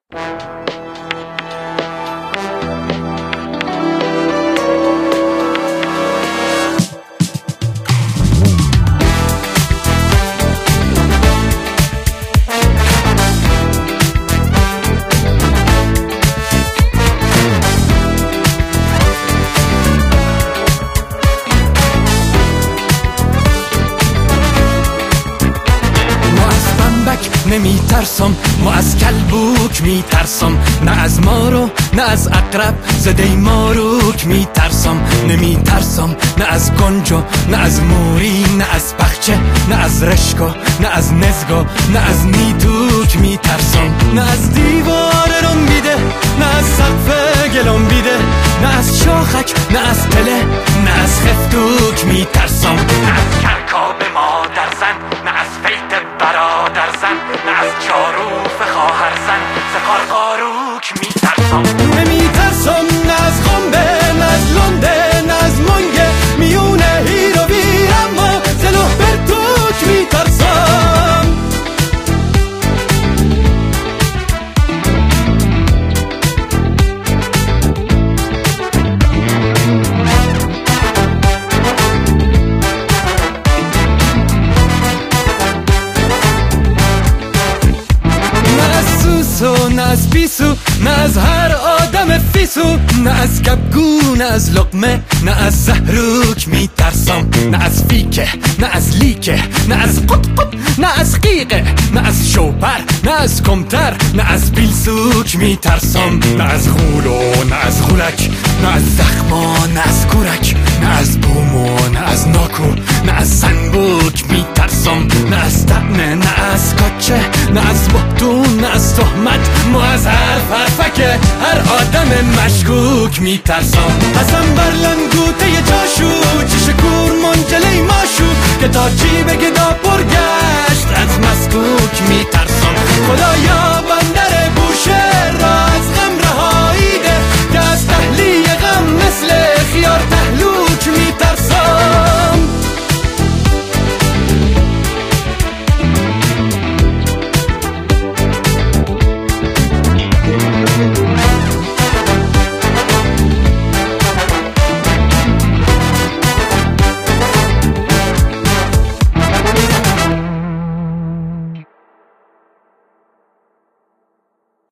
نمی ترسم، ما از کلبوک می ترسم، نه از مارو نه از عقرب زده ماروک می ترسم. نمی ترسم نه از گنجو نه از موری نه از بخچه نه از رشکو نه از نزگو نه از نیتوک می ترسم. نه از دیوار رنگیده نه از سقف گلم بیده، نه از شاخک نه از تله نه از خفتوک می ترسم. نه از کرکاب مادر زن نه از فیت برادر زن نه از چاروف خواهر زن سقار قاروک می ترسم. نمی ترسم نه از خنبه نه از لنده نه از منگه میونه هیر و ویر، اما زلوه برتوک می ترسم. نه از بیسو نه از هر آدم فیسو، نه از کبگو نه از لقمه نه از زهروک می ترسم. نه از فیکه نه از لیکه نه از قطب نه از قیقه نه از شوپر نه از کمتر نه از بیلسوک می ترسم. نه از غولو نه از غولک نه از زخما نه از کورک نه از بومو نه از ناکو نه از سنبوک می ترسم. نه از طعنه نه از کچه نه از بهتون نه از تهمت، ما از هر فرفکه هر آدم مشکوک می ترسم. حسن بر لنگوته جاشو چش کور منجلی ماشو که تا چی بگه دا پرگشت از مسکوک می ترسم. خدایا